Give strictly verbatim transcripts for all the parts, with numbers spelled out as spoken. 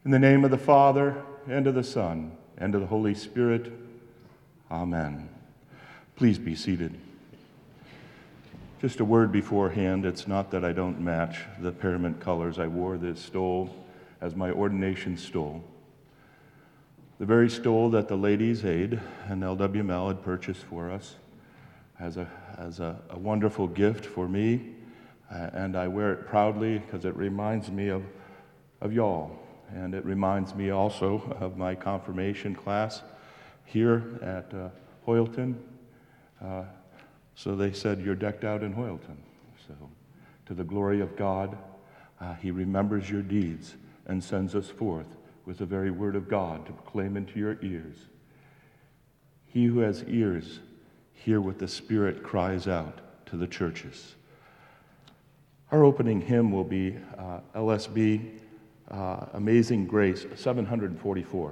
In the name of the Father, and of the Son, and of the Holy Spirit, amen. Please be seated. Just a word beforehand, it's not that I don't match the Parament colors. I wore this stole as my ordination stole. The very stole that the Ladies' Aid and L W M L had purchased for us as a, as a, a wonderful gift for me, uh, and I wear it proudly because it reminds me of, of y'all, and it reminds me also of my confirmation class here at uh, Hoyleton. Uh, so they said, you're decked out in Hoyleton. So to the glory of God, uh, he remembers your deeds and sends us forth with the very word of God to proclaim into your ears. He who has ears, hear what the Spirit cries out to the churches. Our opening hymn will be uh, L S B, uh, Amazing Grace, seven hundred forty-four.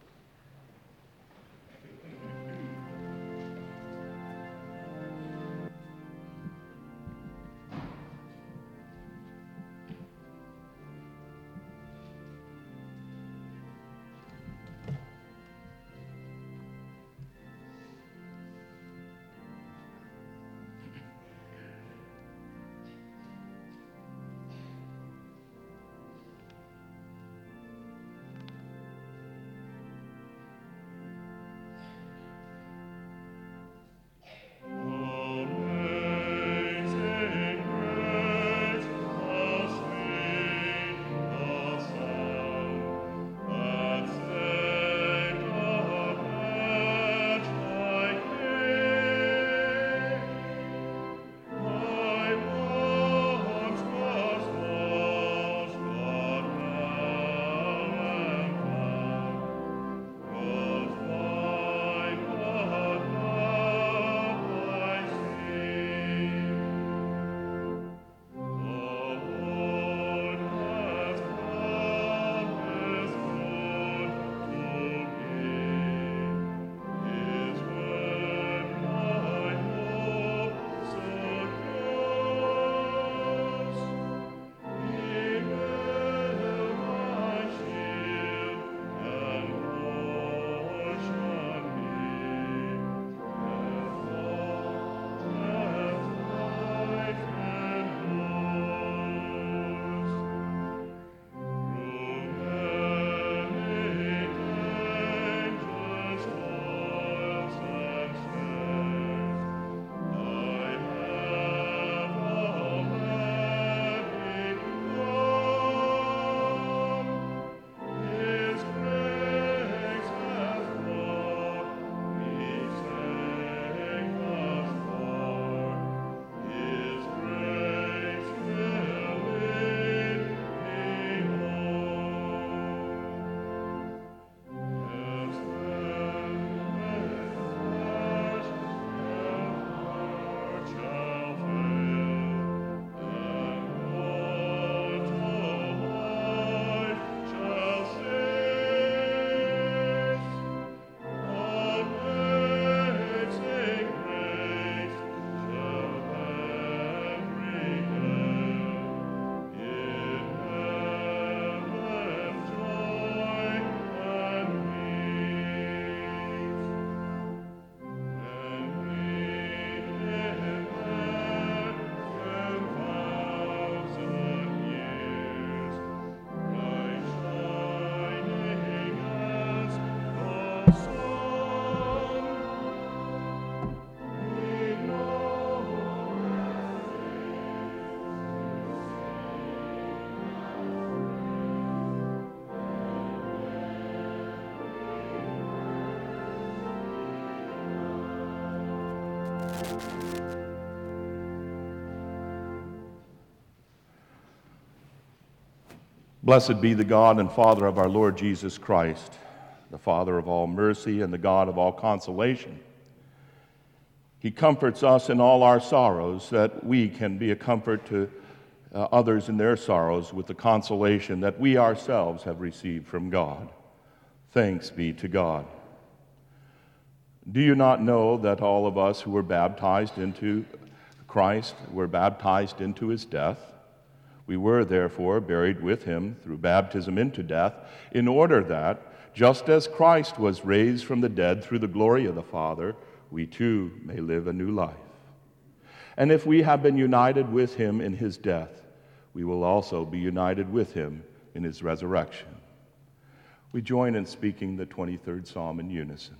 Blessed be the God and Father of our Lord Jesus Christ, the Father of all mercy and the God of all consolation. He comforts us in all our sorrows, that we can be a comfort to uh, others in their sorrows with the consolation that we ourselves have received from God. Thanks be to God. Do you not know that all of us who were baptized into Christ were baptized into his death? We were, therefore, buried with him through baptism into death, in order that, just as Christ was raised from the dead through the glory of the Father, we too may live a new life. And if we have been united with him in his death, we will also be united with him in his resurrection. We join in speaking the twenty-third Psalm in unison.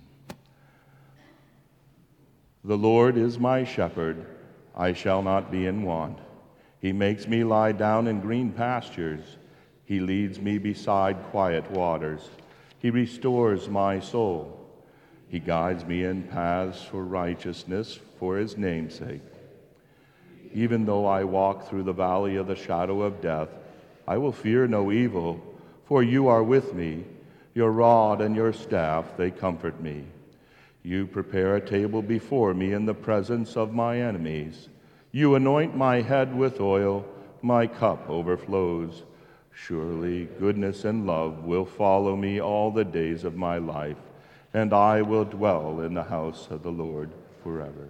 The Lord is my shepherd, I shall not be in want. He makes me lie down in green pastures. He leads me beside quiet waters. He restores my soul. He guides me in paths for righteousness for his name's sake. Even though I walk through the valley of the shadow of death, I will fear no evil, for you are with me. Your rod and your staff, they comfort me. You prepare a table before me in the presence of my enemies. You anoint my head with oil, my cup overflows. Surely goodness and love will follow me all the days of my life, and I will dwell in the house of the Lord forever.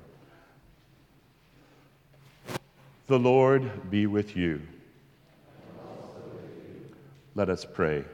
The Lord be with you. Let us pray.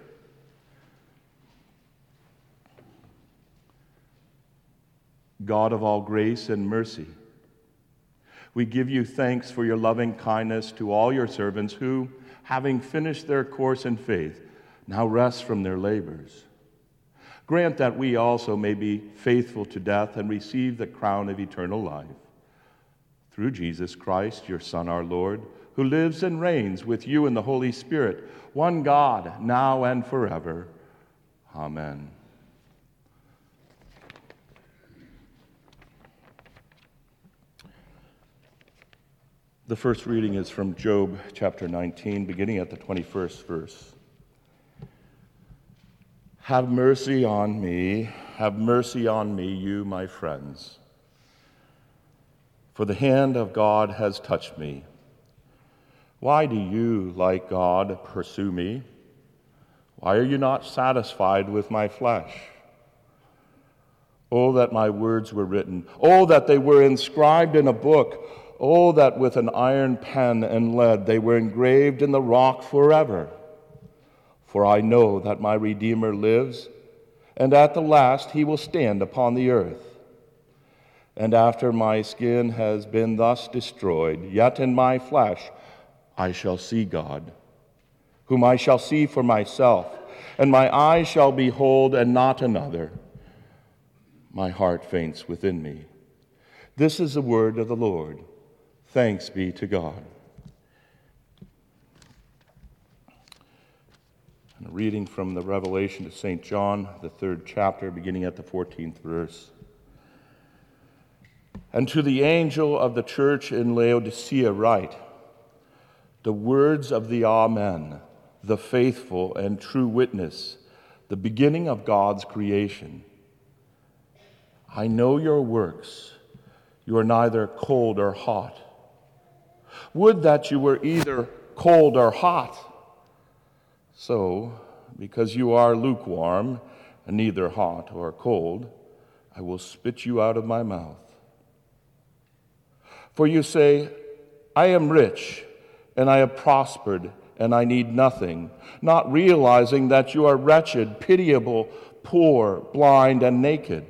God of all grace and mercy, we give you thanks for your loving kindness to all your servants who, having finished their course in faith, now rest from their labors. Grant that we also may be faithful to death and receive the crown of eternal life. Through Jesus Christ, your Son, our Lord, who lives and reigns with you in the Holy Spirit, one God, now and forever. Amen. The first reading is from Job chapter nineteen, beginning at the twenty-first verse. Have mercy on me, have mercy on me, you my friends. For the hand of God has touched me. Why do you, like God, pursue me? Why are you not satisfied with my flesh? Oh, that my words were written. Oh, that they were inscribed in a book. Oh, that with an iron pen and lead they were engraved in the rock forever. For I know that my Redeemer lives, and at the last he will stand upon the earth. And after my skin has been thus destroyed, yet in my flesh I shall see God, whom I shall see for myself, and my eyes shall behold and not another. My heart faints within me. This is the word of the Lord. Thanks be to God. And a reading from the Revelation to Saint John, the third chapter, beginning at the fourteenth verse. And to the angel of the church in Laodicea write, the words of the Amen, the faithful and true witness, the beginning of God's creation. I know your works. You are neither cold or hot. Would that you were either cold or hot. So, because you are lukewarm and neither hot or cold, I will spit you out of my mouth. For you say, I am rich, and I have prospered, and I need nothing, not realizing that you are wretched, pitiable, poor, blind, and naked.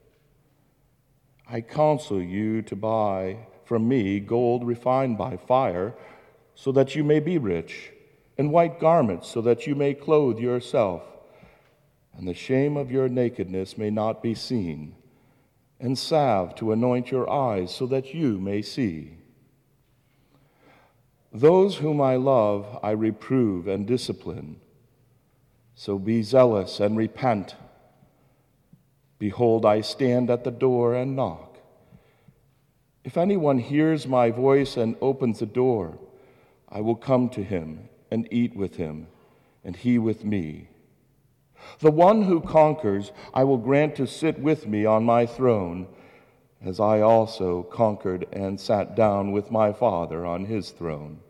I counsel you to buy from me gold refined by fire, so that you may be rich, and white garments, so that you may clothe yourself, and the shame of your nakedness may not be seen, and salve to anoint your eyes, so that you may see. Those whom I love I reprove and discipline, so be zealous and repent. Behold, I stand at the door and knock. If anyone hears my voice and opens the door, I will come to him and eat with him, and he with me. The one who conquers, I will grant to sit with me on my throne, as I also conquered and sat down with my Father on his throne.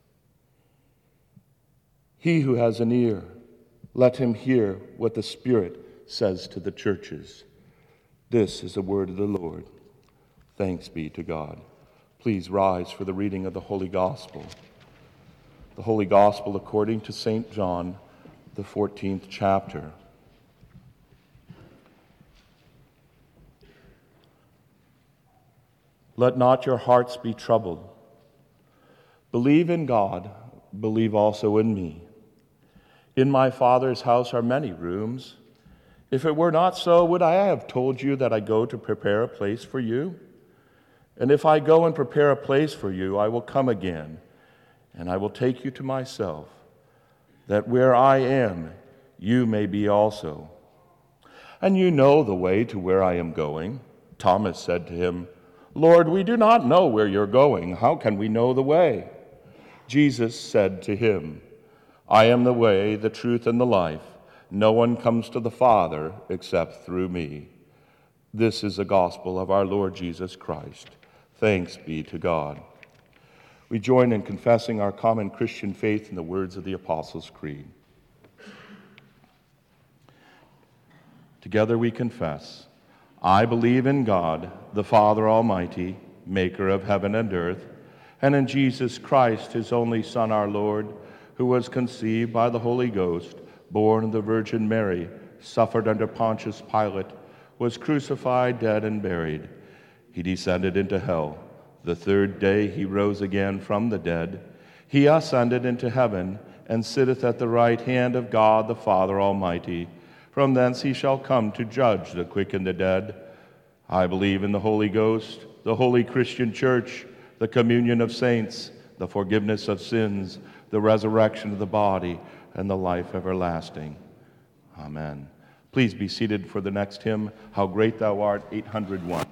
He who has an ear, let him hear what the Spirit says to the churches. This is the word of the Lord. Thanks be to God. Please rise for the reading of the Holy Gospel. The Holy Gospel according to Saint John, the fourteenth chapter. Let not your hearts be troubled. Believe in God, believe also in me. In my Father's house are many rooms. If it were not so, would I have told you that I go to prepare a place for you? And if I go and prepare a place for you, I will come again, and I will take you to myself, that where I am, you may be also. And you know the way to where I am going. Thomas said to him, Lord, we do not know where you're going. How can we know the way? Jesus said to him, I am the way, the truth, and the life. No one comes to the Father except through me. This is the gospel of our Lord Jesus Christ. Thanks be to God. We join in confessing our common Christian faith in the words of the Apostles' Creed. Together we confess, I believe in God, the Father Almighty, maker of heaven and earth, and in Jesus Christ, his only Son, our Lord, who was conceived by the Holy Ghost, born of the Virgin Mary, suffered under Pontius Pilate, was crucified, dead, and buried. He descended into hell. The third day he rose again from the dead. He ascended into heaven, and sitteth at the right hand of God the Father Almighty. From thence he shall come to judge the quick and the dead. I believe in the Holy Ghost, the holy Christian church, the communion of saints, the forgiveness of sins, the resurrection of the body, and the life everlasting. Amen. Please be seated for the next hymn, How Great Thou Art, eight hundred one.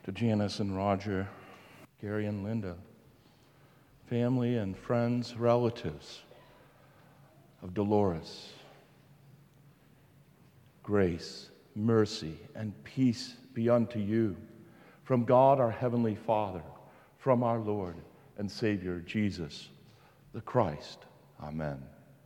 to Janice and Roger, Gary and Linda, family and friends, relatives of Dolores. Grace, mercy, and peace be unto you from God our Heavenly Father, from our Lord and Savior Jesus the Christ. Amen.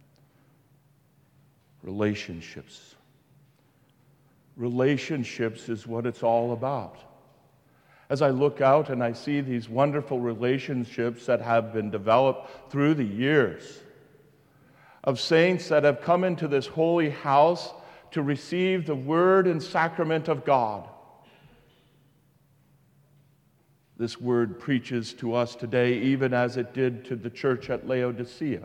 Relationships. Relationships is what it's all about. As I look out and I see these wonderful relationships that have been developed through the years of saints that have come into this holy house to receive the word and sacrament of God. This word preaches to us today, even as it did to the church at Laodicea.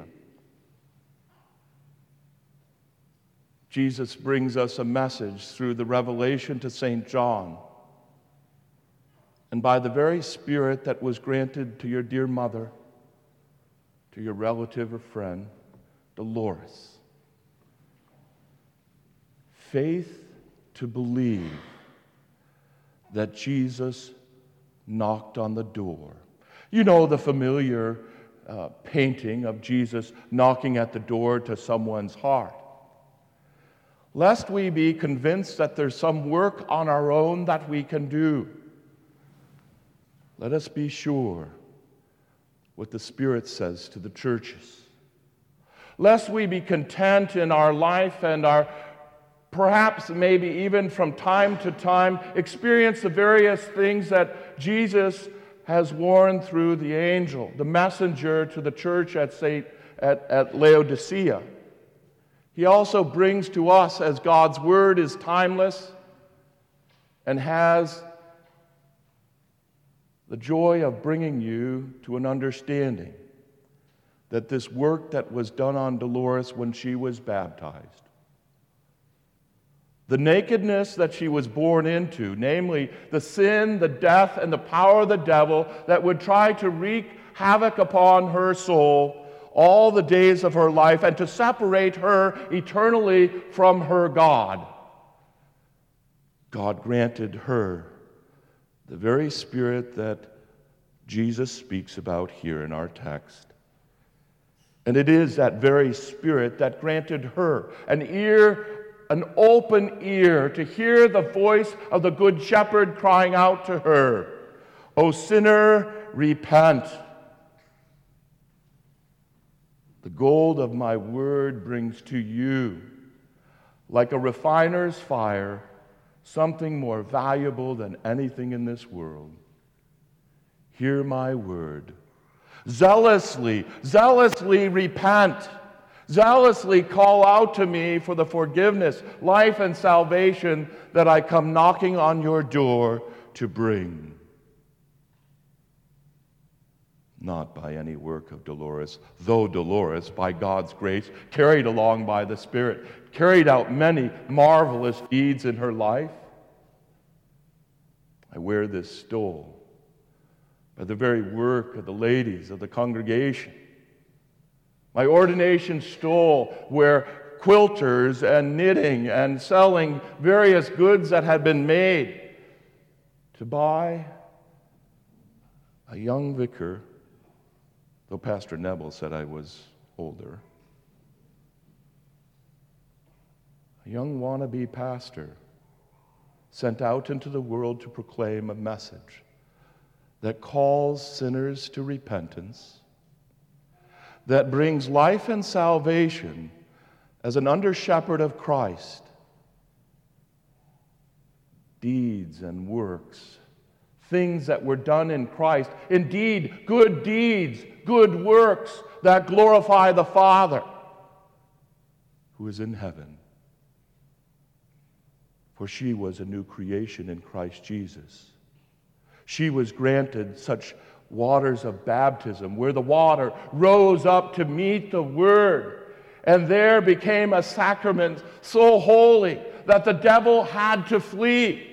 Jesus brings us a message through the revelation to Saint John, and by the very Spirit that was granted to your dear mother, to your relative or friend, Dolores. Faith to believe that Jesus knocked on the door. You know the familiar uh, painting of Jesus knocking at the door to someone's heart. Lest we be convinced that there's some work on our own that we can do, let us be sure what the Spirit says to the churches. Lest we be content in our life and our, perhaps maybe even from time to time, experience the various things that Jesus has warned through the angel, the messenger to the church at, Saint, at, at Laodicea. He also brings to us, as God's word is timeless and has the joy of bringing you to an understanding that this work that was done on Dolores when she was baptized, the nakedness that she was born into, namely the sin, the death, and the power of the devil that would try to wreak havoc upon her soul all the days of her life and to separate her eternally from her God. God granted her the very Spirit that Jesus speaks about here in our text. And it is that very Spirit that granted her an ear, an open ear to hear the voice of the Good Shepherd crying out to her, "O sinner, repent. The gold of my word brings to you, like a refiner's fire, something more valuable than anything in this world. Hear my word. Zealously, zealously repent. Zealously call out to me for the forgiveness, life, and salvation that I come knocking on your door to bring." Not by any work of Dolores, though Dolores, by God's grace, carried along by the Spirit, carried out many marvelous deeds in her life. I wear this stole by the very work of the ladies of the congregation. My ordination stole where quilters and knitting and selling various goods that had been made to buy a young vicar, though Pastor Neville said I was older, a young wannabe pastor sent out into the world to proclaim a message that calls sinners to repentance, that brings life and salvation as an under-shepherd of Christ, deeds and works, things that were done in Christ, indeed, good deeds, good works that glorify the Father who is in heaven. For she was a new creation in Christ Jesus. She was granted such waters of baptism where the water rose up to meet the Word, and there became a sacrament so holy that the devil had to flee.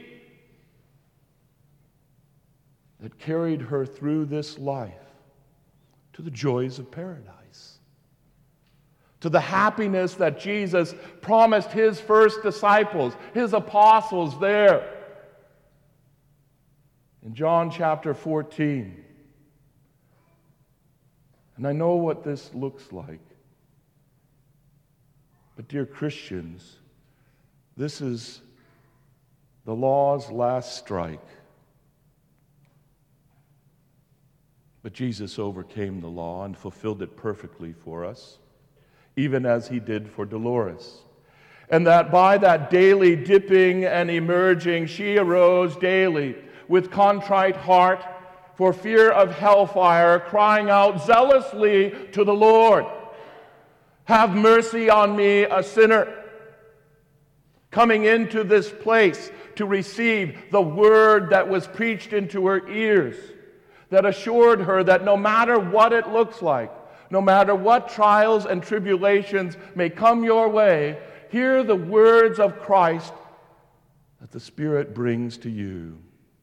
That carried her through this life to the joys of paradise, to the happiness that Jesus promised his first disciples, his apostles there. In John chapter fourteen, and I know what this looks like, but dear Christians, this is the law's last strike. But Jesus overcame the law and fulfilled it perfectly for us, even as he did for Dolores. And that by that daily dipping and emerging, she arose daily with contrite heart for fear of hellfire, crying out zealously to the Lord, "Have mercy on me, a sinner." Coming into this place to receive the word that was preached into her ears, that assured her that no matter what it looks like, no matter what trials and tribulations may come your way, hear the words of Christ that the Spirit brings to you.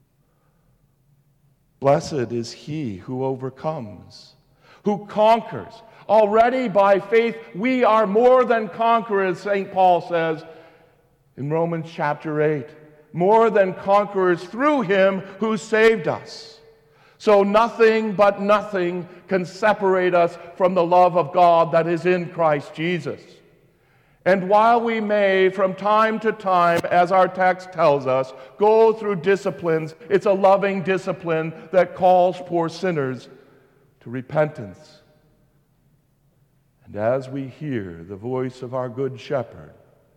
Blessed is he who overcomes, who conquers. Already by faith we are more than conquerors, Saint Paul says in Romans chapter eight. More than conquerors through him who saved us. So nothing but nothing can separate us from the love of God that is in Christ Jesus. And while we may, from time to time, as our text tells us, go through disciplines, it's a loving discipline that calls poor sinners to repentance. And as we hear the voice of our good shepherd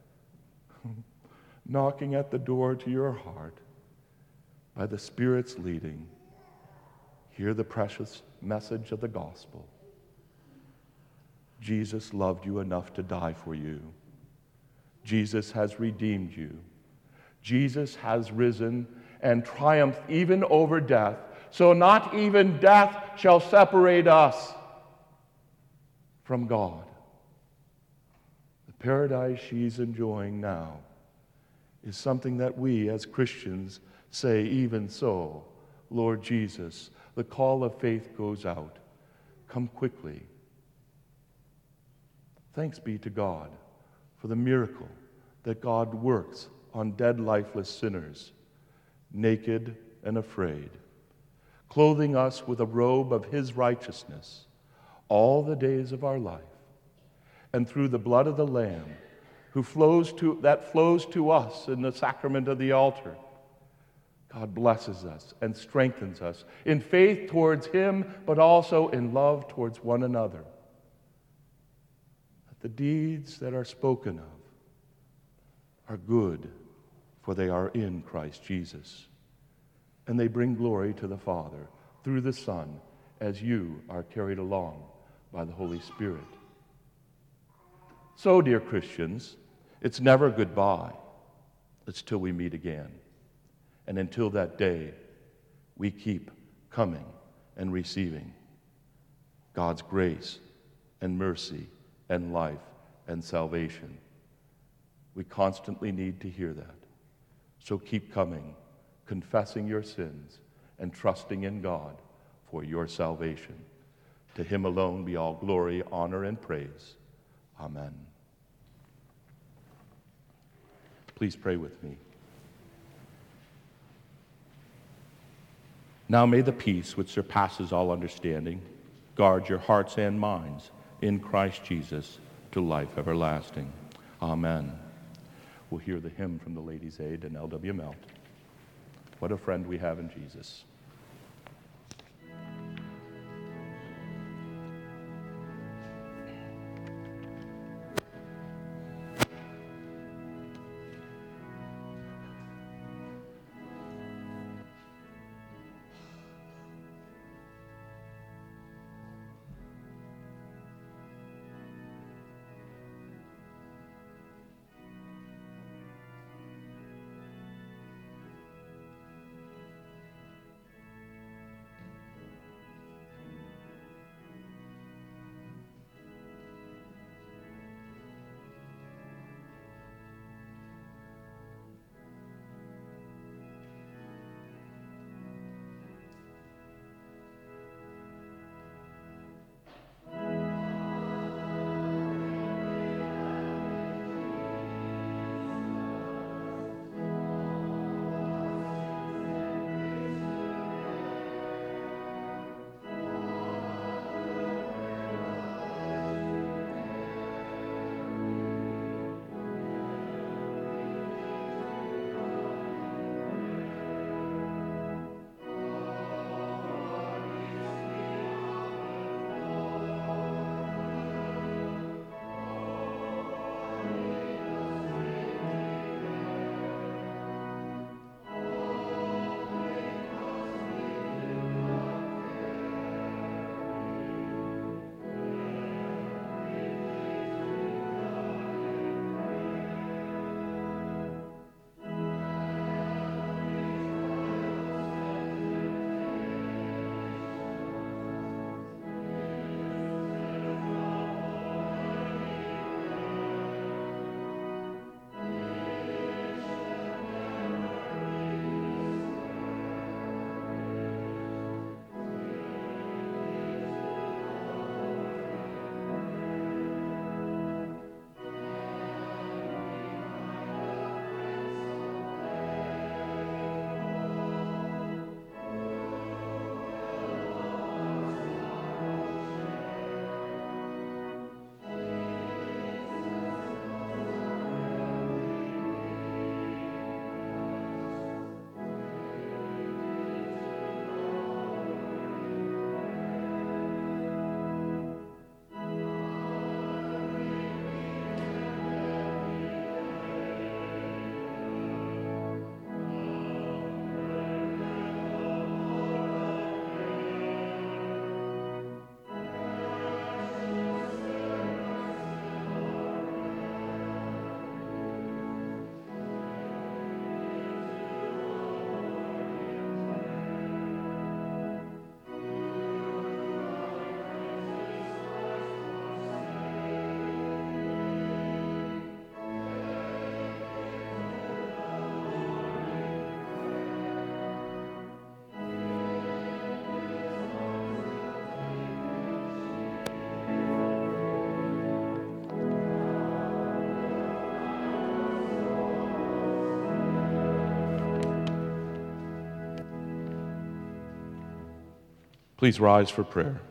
knocking at the door to your heart by the Spirit's leading, hear the precious message of the gospel. Jesus loved you enough to die for you. Jesus has redeemed you. Jesus has risen and triumphed even over death. So not even death shall separate us from God. The paradise she's enjoying now is something that we as Christians say, even so, Lord Jesus, the call of faith goes out. Come quickly. Thanks be to God for the miracle that God works on dead, lifeless sinners, naked and afraid, clothing us with a robe of his righteousness all the days of our life. And through the blood of the Lamb, who flows to, that flows to us in the sacrament of the altar, God blesses us and strengthens us in faith towards him, but also in love towards one another. That the deeds that are spoken of are good, for they are in Christ Jesus. And they bring glory to the Father through the Son, as you are carried along by the Holy Spirit. So, dear Christians, it's never goodbye. It's till we meet again. And until that day, we keep coming and receiving God's grace and mercy and life and salvation. We constantly need to hear that. So keep coming, confessing your sins, and trusting in God for your salvation. To him alone be all glory, honor, and praise. Amen. Please pray with me. Now may the peace which surpasses all understanding guard your hearts and minds in Christ Jesus to life everlasting. Amen. We'll hear the hymn from the Ladies' Aid and L W Melt. What a friend we have in Jesus. Please rise for prayer.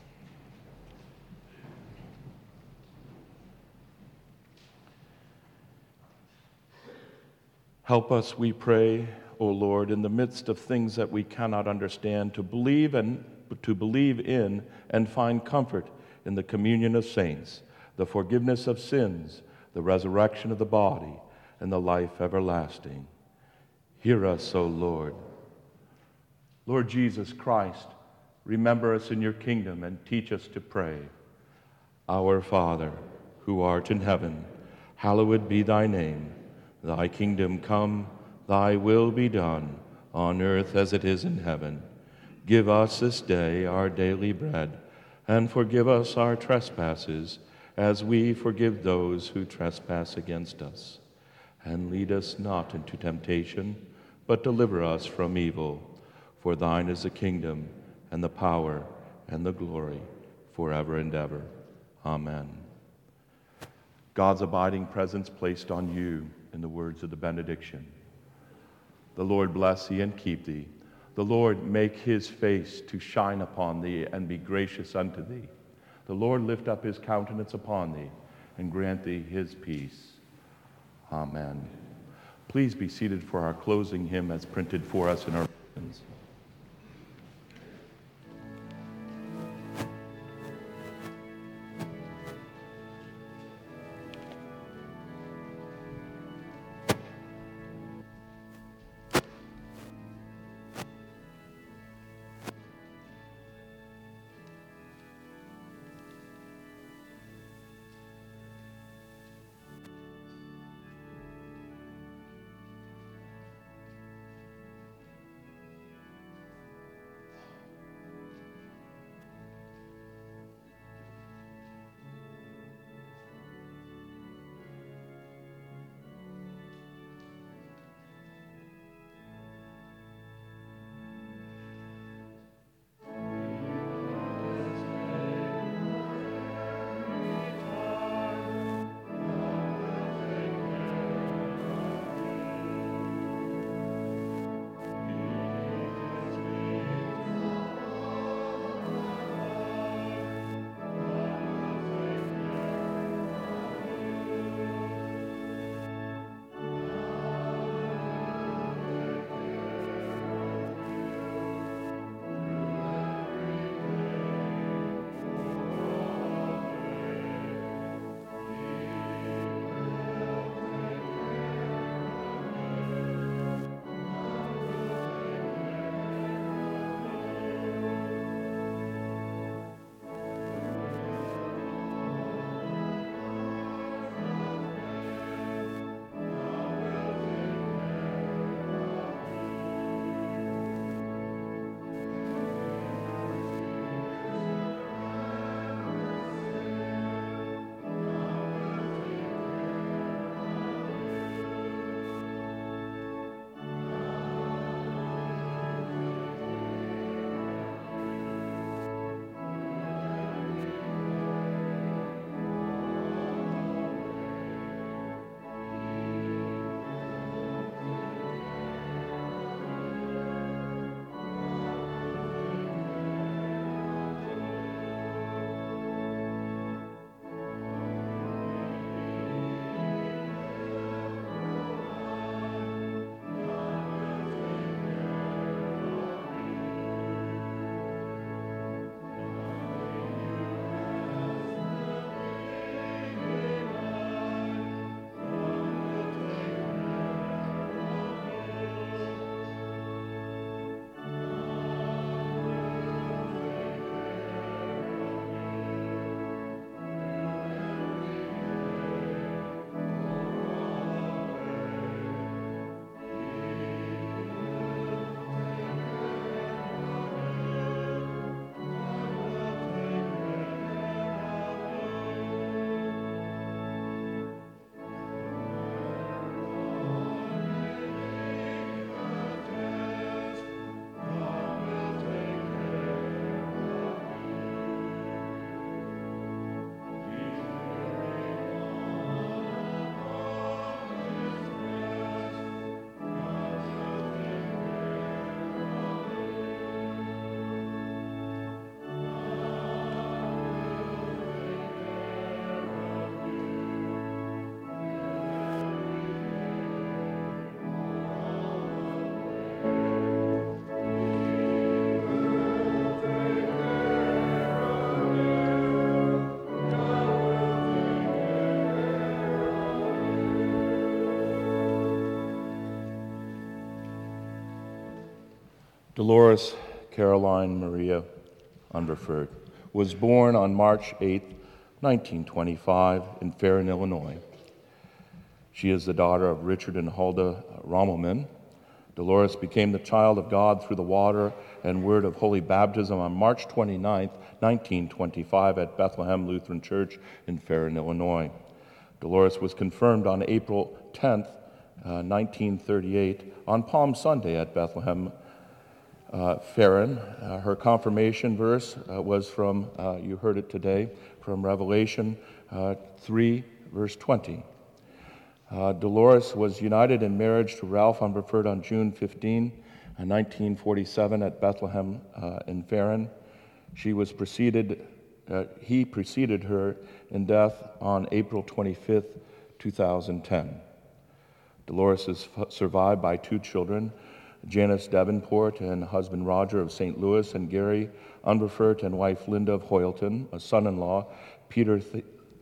Help us, we pray, O Lord, in the midst of things that we cannot understand, to believe and to believe in and find comfort in the communion of saints, the forgiveness of sins, the resurrection of the body, and the life everlasting. Hear us, O Lord. Lord Jesus Christ, remember us in your kingdom and teach us to pray. Our Father, who art in heaven, hallowed be thy name. Thy kingdom come, thy will be done, on earth as it is in heaven. Give us this day our daily bread, and forgive us our trespasses, as we forgive those who trespass against us. And lead us not into temptation, but deliver us from evil. For thine is the kingdom, and the power, and the glory, forever and ever. Amen. God's abiding presence placed on you in the words of the benediction. The Lord bless thee and keep thee. The Lord make his face to shine upon thee and be gracious unto thee. The Lord lift up his countenance upon thee and grant thee his peace. Amen. Please be seated for our closing hymn as printed for us in our bulletins. Dolores Caroline Maria Underford was born on March eighth, nineteen twenty-five, in Farron, Illinois. She is the daughter of Richard and Hulda Rommelman. Dolores became the child of God through the water and word of holy baptism on March twenty-ninth, nineteen twenty-five, at Bethlehem Lutheran Church in Farron, Illinois. Dolores was confirmed on April tenth, uh, nineteen thirty-eight, on Palm Sunday at Bethlehem uh, Farron. Uh, her confirmation verse uh, was from, uh, you heard it today, from Revelation uh, three, verse twenty. Uh, Dolores was united in marriage to Ralph Underford on June fifteenth, nineteen forty-seven, at Bethlehem uh, in Farron. She was preceded, uh, he preceded her in death on April twenty-fifth, two thousand ten. Dolores is f- survived by two children, Janice Davenport and husband Roger of Saint Louis, and Gary Underford and wife Linda of Hoyleton, a son-in-law, Peter the-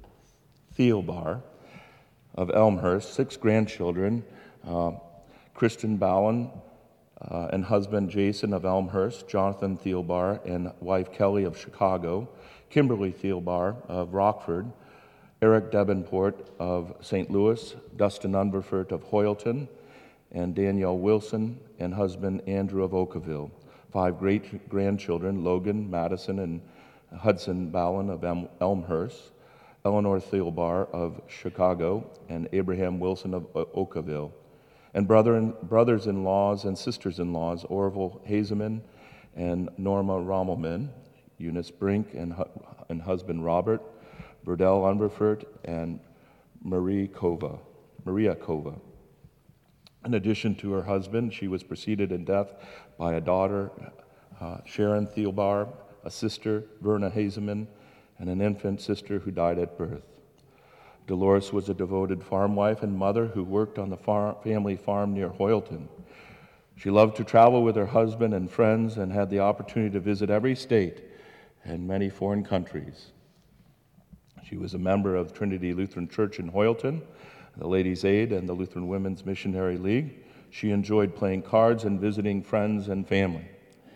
Thielbar of Elmhurst, six grandchildren, uh, Kristen Bowen uh, and husband Jason of Elmhurst, Jonathan Thielbar and wife Kelly of Chicago, Kimberly Thielbar of Rockford, Eric Davenport of Saint Louis, Dustin Underford of Hoyleton, and Danielle Wilson and husband Andrew of Oakville. Five great grandchildren, Logan, Madison, and Hudson Bowen of Elm- Elmhurst, Eleanor Thielbar of Chicago, and Abraham Wilson of o- Oakville. And brother and brothers-in-laws and sisters-in-laws, Orville Hazeman and Norma Rommelman, Eunice Brink and, hu- and husband Robert, Burdell Underford, and Marie Kova, Maria Kova. In addition to her husband, she was preceded in death by a daughter, uh, Sharon Thielbar, a sister, Verna Hazeman, and an infant sister who died at birth. Dolores was a devoted farm wife and mother who worked on the farm, family farm near Hoyleton. She loved to travel with her husband and friends and had the opportunity to visit every state and many foreign countries. She was a member of Trinity Lutheran Church in Hoyleton, the Ladies' Aid, and the Lutheran Women's Missionary League. She enjoyed playing cards and visiting friends and family.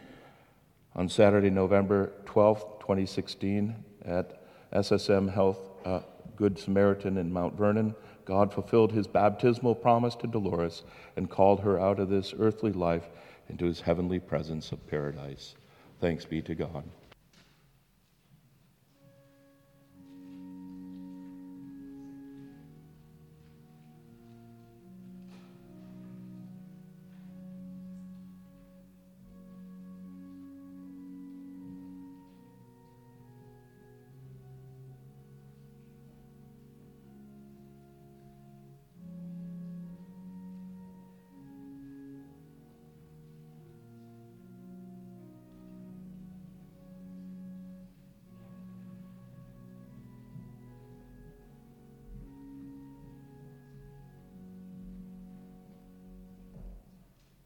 On Saturday, November twelfth, twenty sixteen, at S S M Health uh, Good Samaritan in Mount Vernon, God fulfilled his baptismal promise to Dolores and called her out of this earthly life into his heavenly presence of paradise. Thanks be to God.